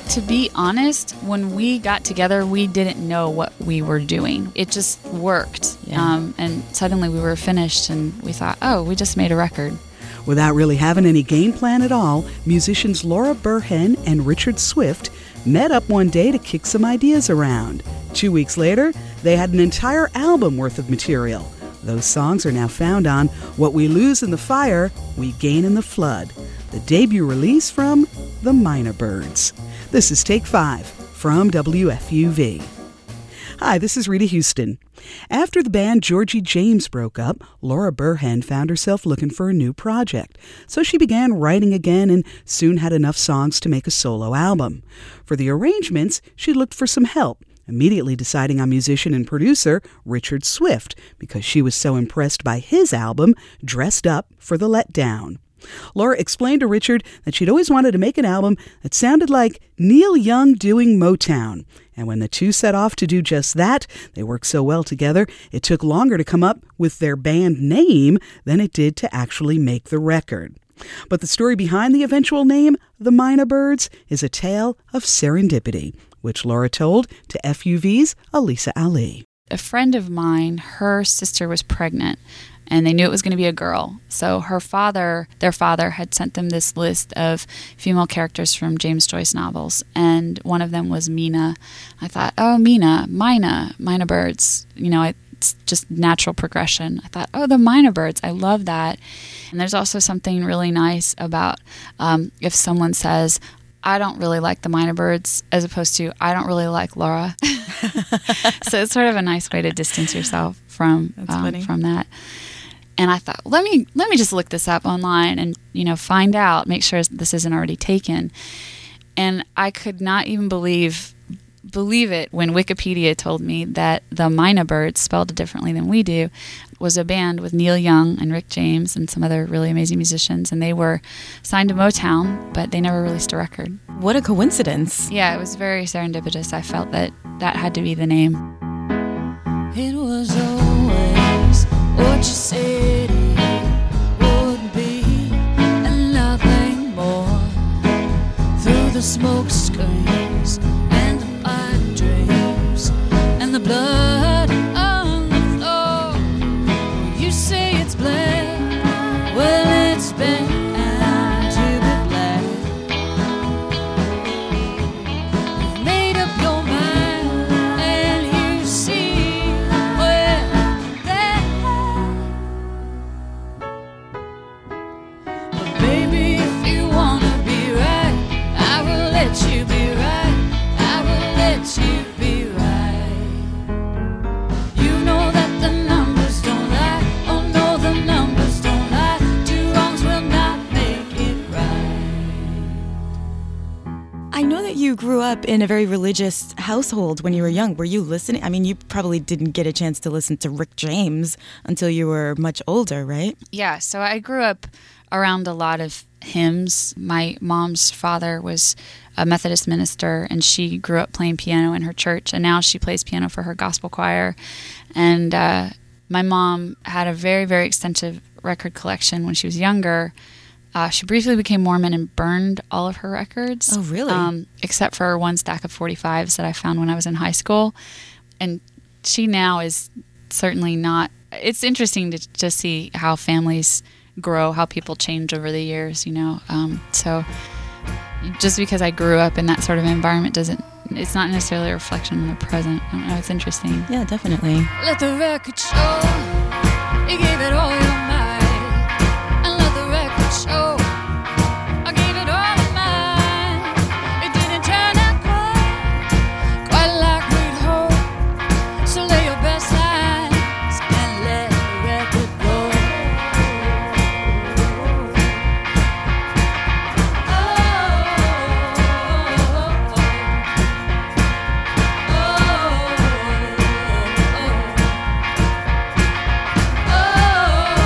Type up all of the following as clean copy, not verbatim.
To be honest, when we got together, we didn't know what we were doing. It just worked. Yeah. And suddenly we were finished and we thought, oh, we just made a record. Without really having any game plan at all, musicians Laura Burhen and Richard Swift met up one day to kick some ideas around. 2 weeks later, they had an entire album worth of material. Those songs are now found on What We Lose in the Fire, We Gain in the Flood, the debut release from the Mynah Birds. This is Take 5 from WFUV. Hi, this is Rita Houston. After the band Georgie James broke up, Laura Burhen found herself looking for a new project. So she began writing again and soon had enough songs to make a solo album. For the arrangements, she looked for some help, immediately deciding on musician and producer Richard Swift because she was so impressed by his album, Dressed Up for the Letdown. Laura explained to Richard that she'd always wanted to make an album that sounded like Neil Young doing Motown. And when the two set off to do just that, they worked so well together, it took longer to come up with their band name than it did to actually make the record. But the story behind the eventual name, the Mynah Birds, is a tale of serendipity, which Laura told to FUV's Alisa Ali. A friend of mine, her sister was pregnant, and they knew it was going to be a girl. So their father had sent them this list of female characters from James Joyce novels, and one of them was Mina. I thought, oh, Mynah Birds. It's just natural progression. I thought, oh, the Mynah Birds. I love that. And there's also something really nice about if someone says, I don't really like the Mynah Birds, as opposed to, I don't really like Laura. So it's sort of a nice way to distance yourself from that. And I thought, let me just look this up online and, find out, make sure this isn't already taken. And I could not even believe it when Wikipedia told me that the Mynah Birds, spelled differently than we do, was a band with Neil Young and Rick James and some other really amazing musicians. And they were signed to Motown, but they never released a record. What a coincidence. Yeah, it was very serendipitous. I felt that had to be the name. It was always what you said it would be, and nothing more. Through the smoke screens and the pipe dreams and the blood on the floor. You say it's black, well, it's been to be black. You've made up your mind and you see where that. But baby, if you wanna be right, I will let you be right. I will let you be right. You know that the numbers don't lie. Oh no, the numbers don't lie. Two wrongs will not make it right. I know that you grew up in a very religious household when you were young. Were you listening? I mean, you probably didn't get a chance to listen to Rick James until you were much older, right? Yeah, so I grew up around a lot of hymns. My mom's father was a Methodist minister, and she grew up playing piano in her church, and now she plays piano for her gospel choir. And my mom had a very, very extensive record collection when she was younger. She briefly became Mormon and burned all of her records. Oh, really? Except for one stack of 45s that I found when I was in high school. And she now is certainly not... It's interesting to see how families grow, how people change over the years, So just because I grew up in that sort of environment it's not necessarily a reflection on the present. I don't know, it's interesting. Yeah, definitely. Let the record show you gave it all your might, and let the record show I gave it all of mine. It didn't turn out quite like we'd hoped. So lay your best lines and let the record go. Oh,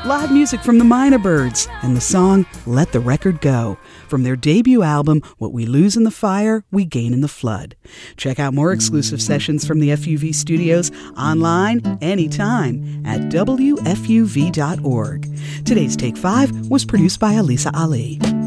live music from the Minor Birds, and the song Let the Record Go from their debut album, What We Lose in the Fire, We Gain in the Flood. Check out more exclusive sessions from the FUV studios online anytime at WFUV.org. Today's Take 5 was produced by Alisa Ali.